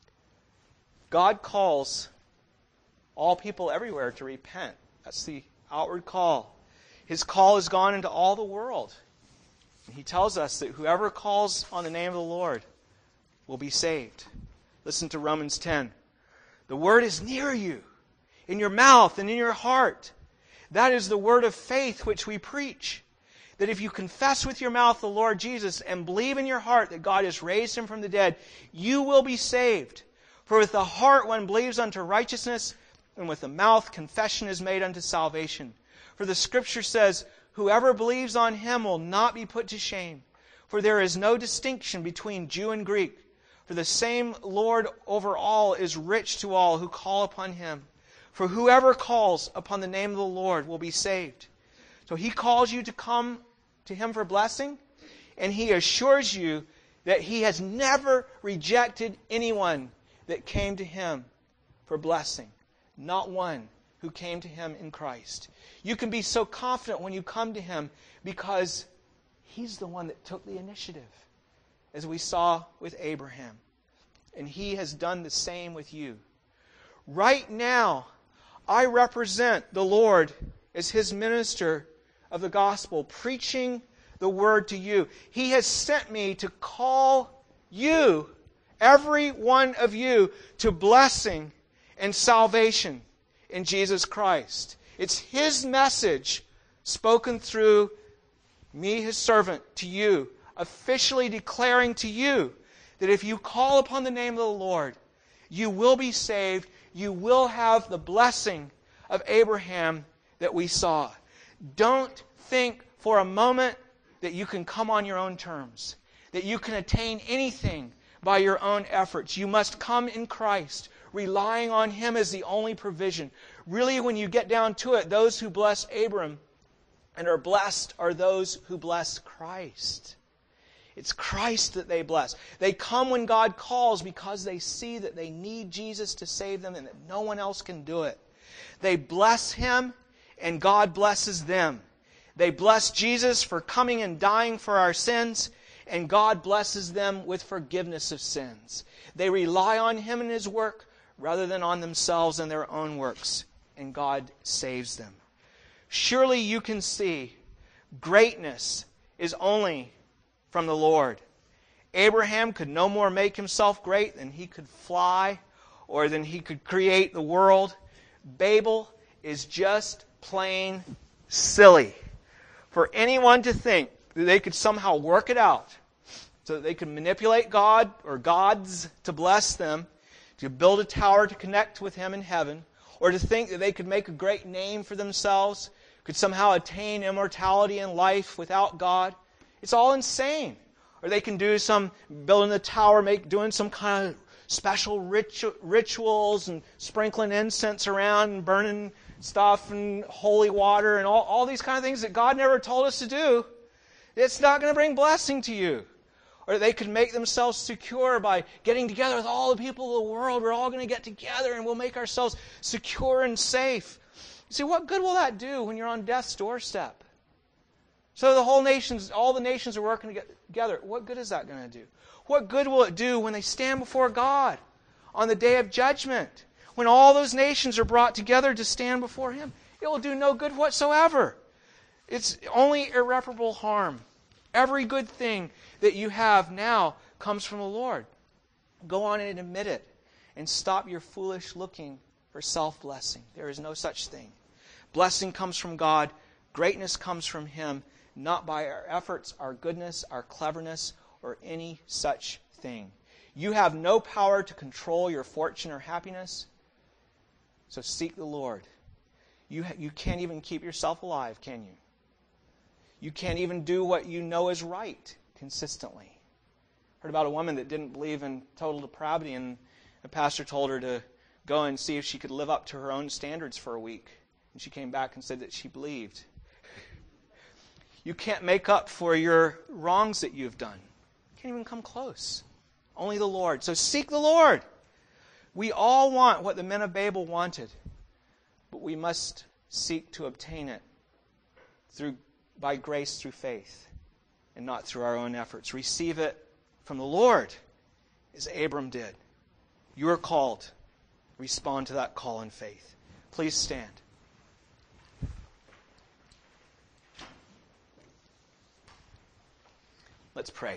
God calls all people everywhere to repent. That's the outward call. His call has gone into all the world. And He tells us that whoever calls on the name of the Lord will be saved. Listen to Romans ten. The word is near you, in your mouth and in your heart. That is the word of faith which we preach. That if you confess with your mouth the Lord Jesus and believe in your heart that God has raised Him from the dead, you will be saved. For with the heart one believes unto righteousness, and with the mouth confession is made unto salvation. For the Scripture says, whoever believes on Him will not be put to shame. For there is no distinction between Jew and Greek. For the same Lord over all is rich to all who call upon Him. For whoever calls upon the name of the Lord will be saved. So He calls you to come to Him for blessing, and He assures you that He has never rejected anyone that came to Him for blessing. Not one who came to Him in Christ. You can be so confident when you come to Him because He's the one that took the initiative, as we saw with Abraham. And He has done the same with you. Right now, I represent the Lord as His minister of the gospel, preaching the word to you. He has sent me to call you, every one of you, to blessing and salvation in Jesus Christ. It's His message spoken through me, His servant, to you, officially declaring to you that if you call upon the name of the Lord, you will be saved. You will have the blessing of Abraham that we saw. Don't think for a moment that you can come on your own terms, that you can attain anything by your own efforts. You must come in Christ, relying on Him as the only provision. Really, when you get down to it, those who bless Abram and are blessed are those who bless Christ. It's Christ that they bless. They come when God calls because they see that they need Jesus to save them and that no one else can do it. They bless Him and God blesses them. They bless Jesus for coming and dying for our sins, and God blesses them with forgiveness of sins. They rely on Him and His work rather than on themselves and their own works, and God saves them. Surely you can see greatness is only from the Lord. Abraham could no more make himself great than he could fly or than he could create the world. Babel is just plain silly. For anyone to think that they could somehow work it out so that they could manipulate God or gods to bless them, to build a tower to connect with Him in heaven, or to think that they could make a great name for themselves, could somehow attain immortality in life without God, it's all insane. Or they can do some, building a tower, make doing some kind of special ritu- rituals and sprinkling incense around and burning stuff and holy water and all, all these kind of things that God never told us to do. It's not going to bring blessing to you. Or they could make themselves secure by getting together with all the people of the world. We're all going to get together and we'll make ourselves secure and safe. You see, what good will that do when you're on death's doorstep? So the whole nations, all the nations are working together. What good is that going to do? What good will it do when they stand before God on the day of judgment? When all those nations are brought together to stand before Him? It will do no good whatsoever. It's only irreparable harm. Every good thing that you have now comes from the Lord. Go on and admit it. And stop your foolish looking for self-blessing. There is no such thing. Blessing comes from God. Greatness comes from Him. Not by our efforts, our goodness, our cleverness, or any such thing. You have no power to control your fortune or happiness, so seek the Lord. You, ha- you can't even keep yourself alive, can you? You can't even do what you know is right consistently. Heard about a woman that didn't believe in total depravity, and the pastor told her to go and see if she could live up to her own standards for a week. And she came back and said that she believed. You can't make up for your wrongs that you've done. You can't even come close. Only the Lord. So seek the Lord. We all want what the men of Babel wanted, but we must seek to obtain it through by grace through faith and not through our own efforts. Receive it from the Lord as Abram did. You are called. Respond to that call in faith. Please stand. Let's pray.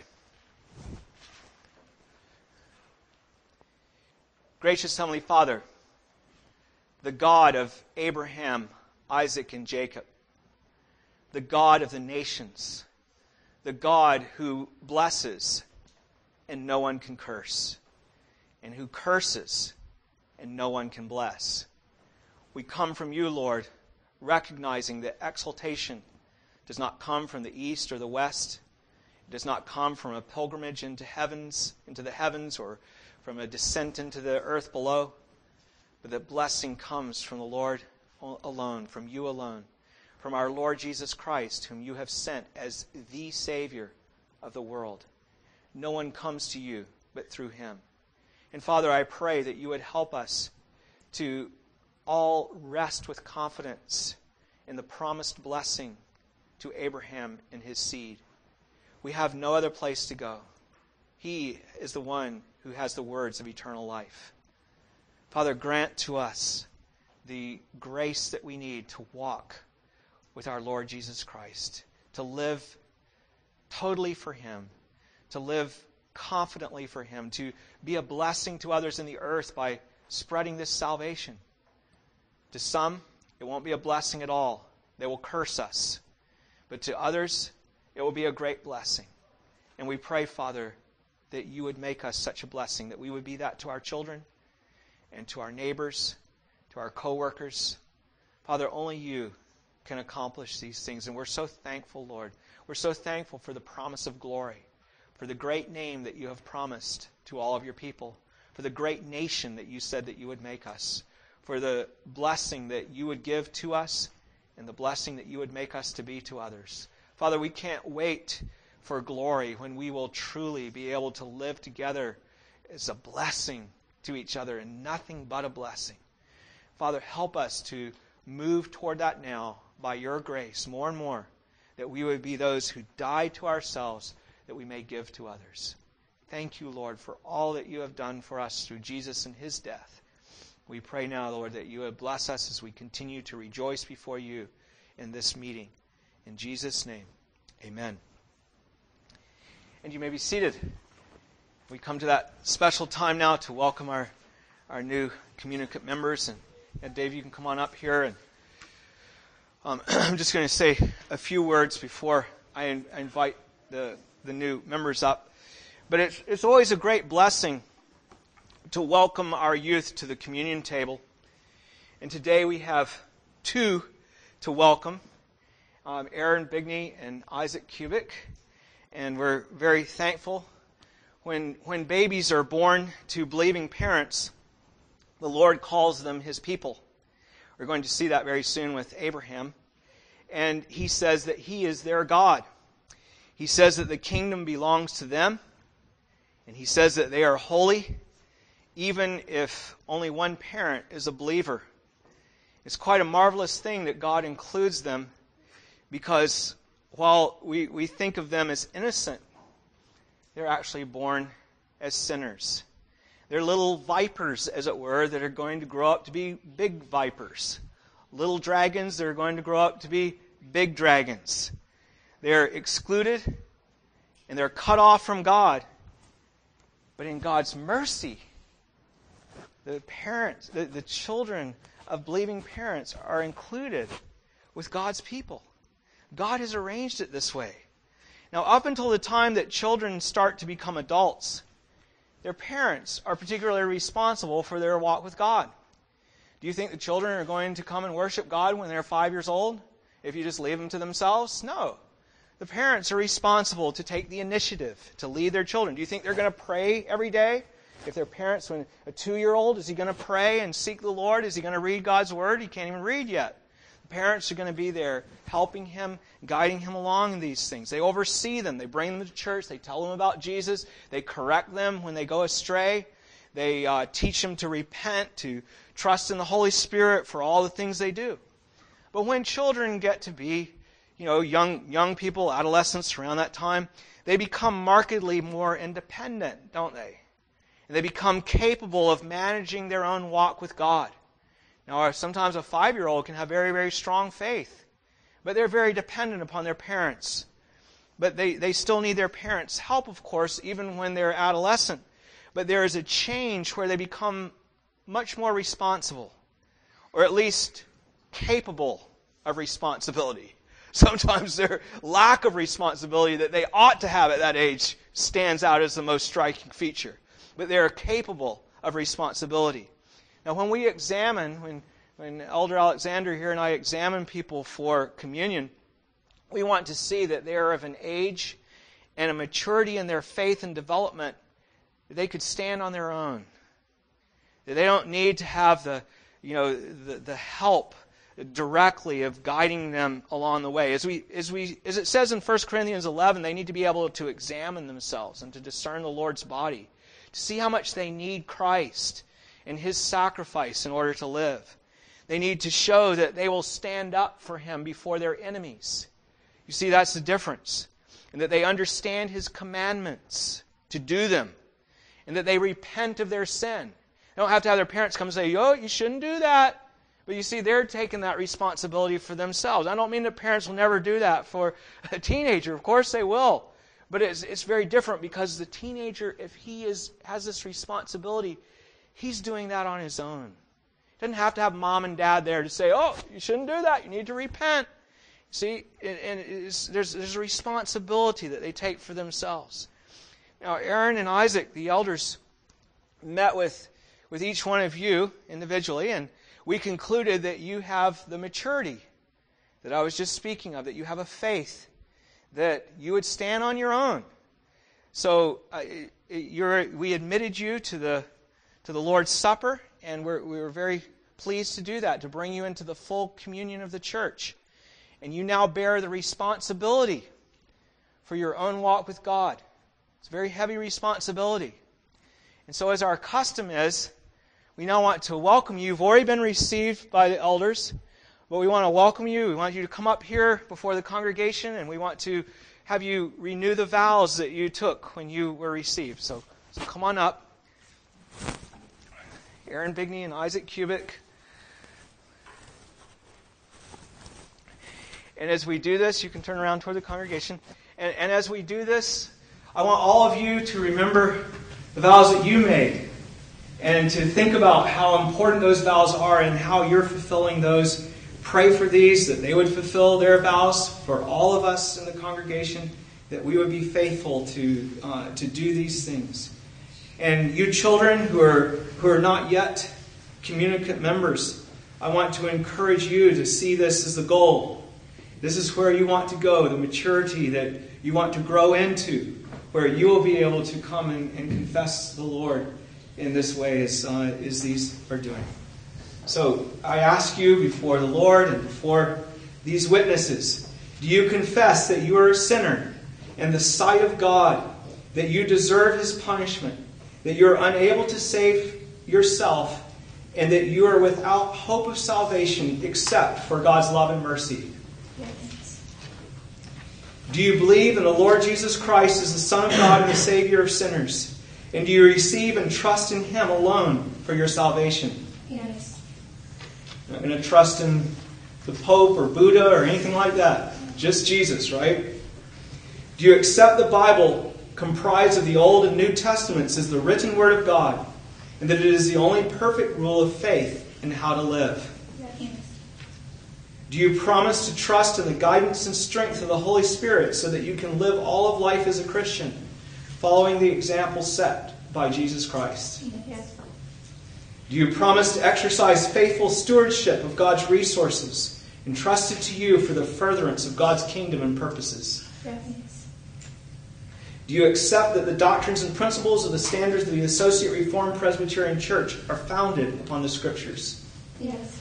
Gracious Heavenly Father, the God of Abraham, Isaac, and Jacob, the God of the nations, the God who blesses and no one can curse, and who curses and no one can bless. We come from you, Lord, recognizing that exaltation does not come from the east or the west. It does not come from a pilgrimage into heavens, into the heavens, or from a descent into the earth below, but that blessing comes from the Lord alone, from you alone, from our Lord Jesus Christ, whom you have sent as the Savior of the world. No one comes to you but through Him. And Father, I pray that you would help us to all rest with confidence in the promised blessing to Abraham and his seed. We have no other place to go. He is the one who has the words of eternal life. Father, grant to us the grace that we need to walk with our Lord Jesus Christ, to live totally for Him, to live confidently for Him, to be a blessing to others in the earth by spreading this salvation. To some, it won't be a blessing at all. They will curse us. But to others, it will be a great blessing. And we pray, Father, that you would make us such a blessing, that we would be that to our children and to our neighbors, to our co-workers. Father, only you can accomplish these things. And we're so thankful, Lord. We're so thankful for the promise of glory, for the great name that you have promised to all of your people, for the great nation that you said that you would make us, for the blessing that you would give to us and the blessing that you would make us to be to others. Father, we can't wait for glory when we will truly be able to live together as a blessing to each other and nothing but a blessing. Father, help us to move toward that now by your grace more and more, that we would be those who die to ourselves that we may give to others. Thank you, Lord, for all that you have done for us through Jesus and his death. We pray now, Lord, that you would bless us as we continue to rejoice before you in this meeting. In Jesus' name, amen. And you may be seated. We come to that special time now to welcome our, our new communicant members. And, and Dave, you can come on up here. And um, I'm just going to say a few words before I, in, I invite the, the new members up. But it's, it's always a great blessing to welcome our youth to the communion table. And today we have two to welcome, um, Aaron Bigney and Isaac Kubik. And we're very thankful. When, when babies are born to believing parents, the Lord calls them his people. We're going to see that very soon with Abraham. And he says that he is their God. He says that the kingdom belongs to them. And he says that they are holy, even if only one parent is a believer. It's quite a marvelous thing that God includes them, because while we, we think of them as innocent, they're actually born as sinners. They're little vipers, as it were, that are going to grow up to be big vipers. Little dragons that are going to grow up to be big dragons. They're excluded and they're cut off from God. But in God's mercy, the parents, the, the children of believing parents are included with God's people. God has arranged it this way. Now, up until the time that children start to become adults, their parents are particularly responsible for their walk with God. Do you think the children are going to come and worship God when they're five years old if you just leave them to themselves? No. The parents are responsible to take the initiative to lead their children. Do you think they're going to pray every day? If their parents, when a two-year-old, is he going to pray and seek the Lord? Is he going to read God's Word? He can't even read yet. The parents are going to be there helping him, guiding him along in these things. They oversee them. They bring them to church. They tell them about Jesus. They correct them when they go astray. They uh, teach them to repent, to trust in the Holy Spirit for all the things they do. But when children get to be, you know, young young people, adolescents around that time, they become markedly more independent, don't they? And they become capable of managing their own walk with God. Now, sometimes a five-year-old can have very, very strong faith, but they're very dependent upon their parents. But they, they still need their parents' help, of course, even when they're adolescent. But there is a change where they become much more responsible, or at least capable of responsibility. Sometimes their lack of responsibility that they ought to have at that age stands out as the most striking feature. But they are capable of responsibility. Now, when we examine, when, when Elder Alexander here and I examine people for communion, we want to see that they are of an age and a maturity in their faith and development that they could stand on their own. That they don't need to have the, you know, the, the help directly of guiding them along the way. As we, as we, as it says in First Corinthians eleven, they need to be able to examine themselves and to discern the Lord's body, to see how much they need Christ and his sacrifice in order to live. They need to show that they will stand up for him before their enemies. You see, that's the difference. And that they understand his commandments to do them. And that they repent of their sin. They don't have to have their parents come and say, "Yo, you shouldn't do that." But you see, they're taking that responsibility for themselves. I don't mean that parents will never do that for a teenager. Of course they will. But it's, it's very different, because the teenager, if he is has this responsibility, he's doing that on his own. He doesn't have to have mom and dad there to say, "Oh, you shouldn't do that. You need to repent." See, and, and it's, there's, there's a responsibility that they take for themselves. Now, Aaron and Isaac, the elders, met with, with each one of you individually, and we concluded that you have the maturity that I was just speaking of, that you have a faith, that you would stand on your own. So uh, you're, we admitted you to the to the Lord's Supper, and we're, we were very pleased to do that, to bring you into the full communion of the church. And you now bear the responsibility for your own walk with God. It's a very heavy responsibility. And so as our custom is, we now want to welcome you. You've already been received by the elders, but we want to welcome you. We want you to come up here before the congregation, and we want to have you renew the vows that you took when you were received. So, so come on up. Aaron Bigney and Isaac Kubik. And as we do this, you can turn around toward the congregation. And, and as we do this, I want all of you to remember the vows that you made, and to think about how important those vows are and how you're fulfilling those. Pray for these, that they would fulfill their vows for all of us in the congregation, that we would be faithful to uh, to do these things. And you children who are who are not yet communicant members, I want to encourage you to see this as the goal. This is where you want to go, the maturity that you want to grow into, where you will be able to come and, and confess the Lord in this way as, uh, as these are doing. So I ask you before the Lord and before these witnesses, do you confess that you are a sinner in the sight of God, that you deserve His punishment, that you are unable to save yourself, and that you are without hope of salvation except for God's love and mercy? Yes. Do you believe in the Lord Jesus Christ as the Son of God and the Savior of sinners? And do you receive and trust in Him alone for your salvation? Yes. You're not going to trust in the Pope or Buddha or anything like that. Just Jesus, right? Do you accept the Bible comprised of the Old and New Testaments as the written Word of God, and that it is the only perfect rule of faith in how to live? Yes. Do you promise to trust in the guidance and strength of the Holy Spirit so that you can live all of life as a Christian, following the example set by Jesus Christ? Yes. Do you promise to exercise faithful stewardship of God's resources entrusted to you for the furtherance of God's kingdom and purposes? Yes. Do you accept that the doctrines and principles of the standards of the Associate Reformed Presbyterian Church are founded upon the Scriptures? Yes.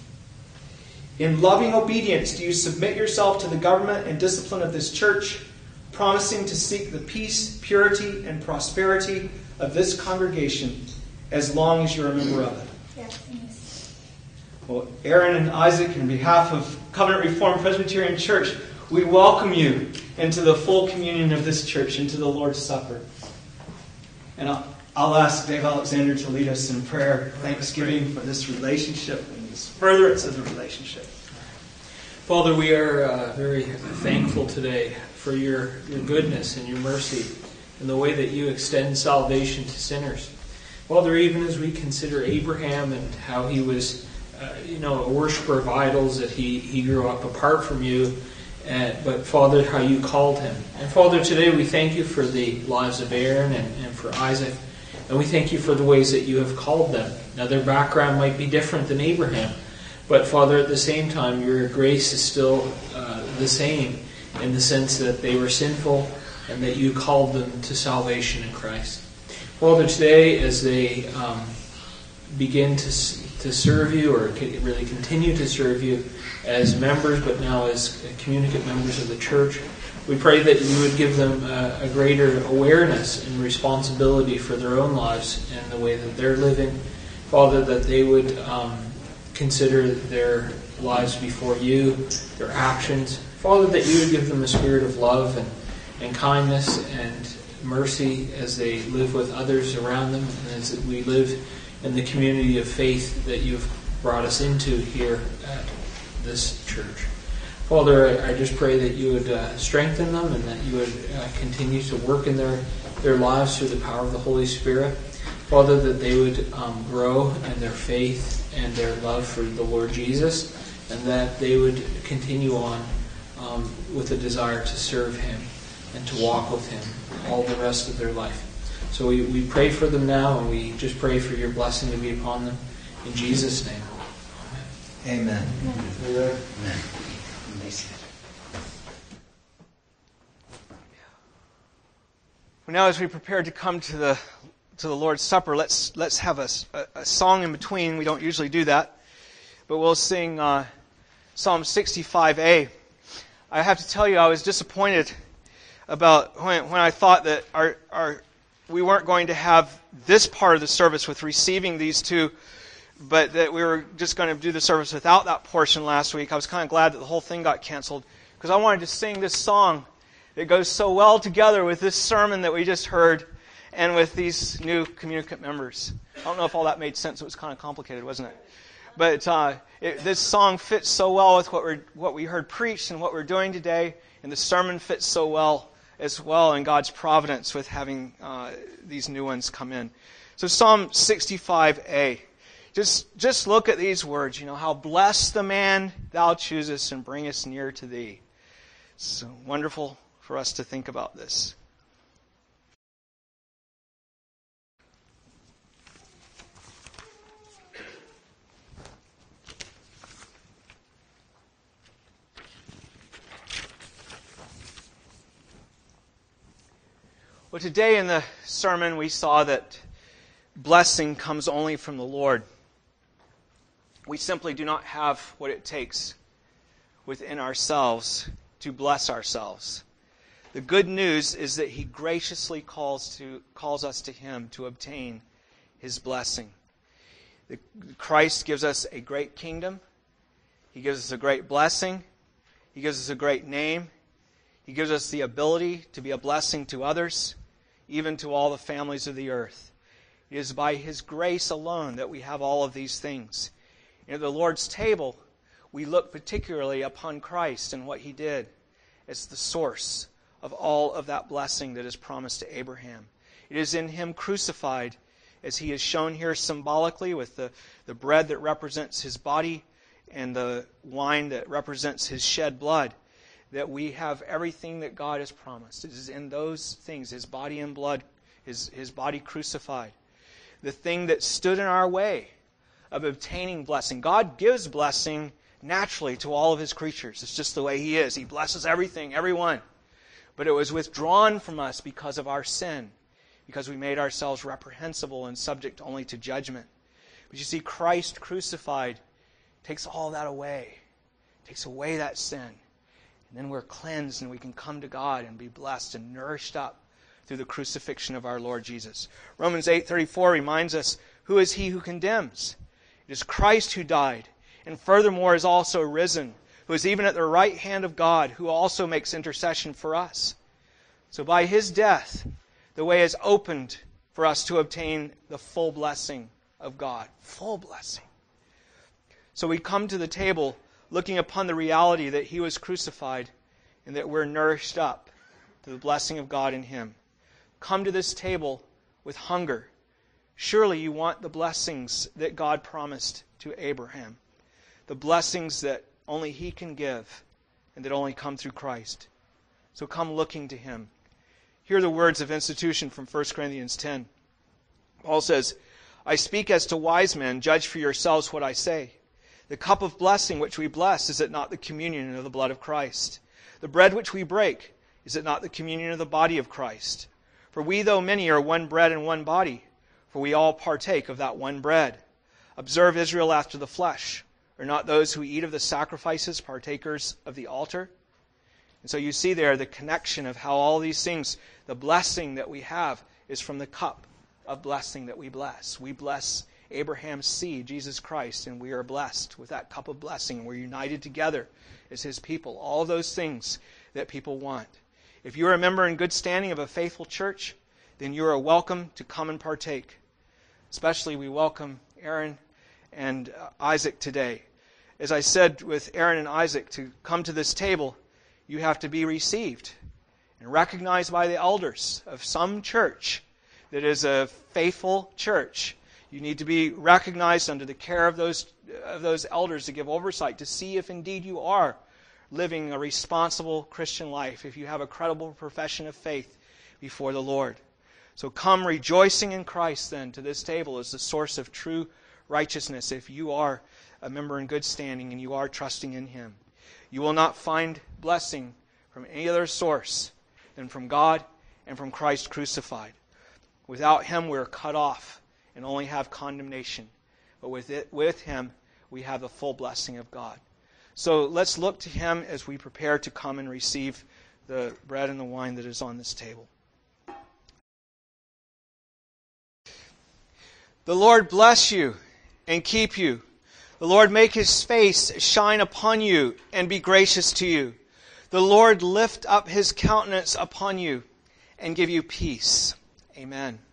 In loving obedience, do you submit yourself to the government and discipline of this church, promising to seek the peace, purity, and prosperity of this congregation as long as you're a member of it? Yes. Well, Aaron and Isaac, on behalf of Covenant Reformed Presbyterian Church, we welcome you into the full communion of this church, into the Lord's Supper. And I'll, I'll ask Dave Alexander to lead us in prayer, thanksgiving for this relationship and this furtherance of the relationship. Father, we are uh, very thankful today for your, your goodness and your mercy and the way that you extend salvation to sinners. Father, even as we consider Abraham and how he was, uh, you know, a worshiper of idols, that he, he grew up apart from you, and, but Father, how you called him. And Father, today we thank you for the lives of Aaron and, and for Isaac, and we thank you for the ways that you have called them. Now, their background might be different than Abraham, but Father, at the same time, your grace is still uh, the same in the sense that they were sinful and that you called them to salvation in Christ. Father, today as they um, begin to to serve you, or really continue to serve you as members, but now as communicant members of the church, we pray that you would give them a, a greater awareness and responsibility for their own lives and the way that they're living. Father, that they would um, consider their lives before you, their actions. Father, that you would give them a spirit of love and, and kindness and mercy as they live with others around them, and as we live in the community of faith that you've brought us into here at this church. Father, I, I just pray that you would uh, strengthen them and that you would uh, continue to work in their, their lives through the power of the Holy Spirit. Father, that they would um, grow in their faith and their love for the Lord Jesus, and that they would continue on um, with a desire to serve Him and to walk with Him all the rest of their life. So we, we pray for them now, and we just pray for your blessing to be upon them. In Jesus' name. Amen. Amen. Amen. Amen. Now, as we prepare to come to the to the Lord's Supper, let's let's have a, a, a song in between. We don't usually do that, but we'll sing uh, Psalm sixty-five A. I have to tell you, I was disappointed about when when I thought that our our we weren't going to have this part of the service with receiving these two, but that we were just going to do the service without that portion last week. I was kind of glad that the whole thing got canceled because I wanted to sing this song. It goes so well together with this sermon that we just heard and with these new communicant members. I don't know if all that made sense. It was kind of complicated, wasn't it? But uh, it, this song fits so well with what, we're, what we heard preached and what we're doing today. And the sermon fits so well as well in God's providence with having uh, these new ones come in. So Psalm sixty-five A. Just, just look at these words. You know, how blessed the man thou choosest and bringest near to thee. So wonderful for us to think about this. Well, today in the sermon we saw that blessing comes only from the Lord. We simply do not have what it takes within ourselves to bless ourselves. The good news is that He graciously calls to calls us to Him to obtain His blessing. The, Christ gives us a great kingdom. He gives us a great blessing. He gives us a great name. He gives us the ability to be a blessing to others, even to all the families of the earth. It is by His grace alone that we have all of these things. And at the Lord's table, we look particularly upon Christ and what He did as the source of all of that blessing that is promised to Abraham. It is in Him crucified, as He is shown here symbolically with the, the bread that represents His body and the wine that represents His shed blood, that we have everything that God has promised. It is in those things, His body and blood, His, His body crucified. The thing that stood in our way of obtaining blessing. God gives blessing naturally to all of His creatures. It's just the way He is. He blesses everything, everyone. But it was withdrawn from us because of our sin, because we made ourselves reprehensible and subject only to judgment. But you see, Christ crucified takes all that away, takes away that sin. And then we're cleansed and we can come to God and be blessed and nourished up through the crucifixion of our Lord Jesus. Romans eight thirty-four reminds us, who is he who condemns? It is Christ who died, and furthermore is also risen, who is even at the right hand of God, who also makes intercession for us. So by His death, the way is opened for us to obtain the full blessing of God. Full blessing. So we come to the table looking upon the reality that He was crucified and that we're nourished up to the blessing of God in Him. Come to this table with hunger. Surely you want the blessings that God promised to Abraham. The blessings that only He can give and that only come through Christ. So come looking to Him. Hear the words of institution from First Corinthians ten. Paul says, I speak as to wise men, judge for yourselves what I say. The cup of blessing which we bless, is it not the communion of the blood of Christ? The bread which we break, is it not the communion of the body of Christ? For we, though many, are one bread and one body, for we all partake of that one bread. Observe Israel after the flesh. Are not those who eat of the sacrifices partakers of the altar? And so you see there the connection of how all these things, the blessing that we have, is from the cup of blessing that we bless. We bless Abraham's seed, Jesus Christ, and we are blessed with that cup of blessing. We're united together as His people. All those things that people want. If you are a member in good standing of a faithful church, then you are welcome to come and partake. Especially we welcome Aaron and uh, Isaac today. As I said with Aaron and Isaac, to come to this table, you have to be received and recognized by the elders of some church that is a faithful church. You need to be recognized under the care of those of those elders to give oversight, to see if indeed you are living a responsible Christian life, if you have a credible profession of faith before the Lord. So come rejoicing in Christ then to this table as the source of true righteousness, if you are a member in good standing and you are trusting in Him. You will not find blessing from any other source than from God and from Christ crucified. Without Him, we're cut off and only have condemnation. But with it, with Him, we have the full blessing of God. So let's look to Him as we prepare to come and receive the bread and the wine that is on this table. The Lord bless you and keep you. The Lord make His face shine upon you and be gracious to you. The Lord lift up His countenance upon you and give you peace. Amen.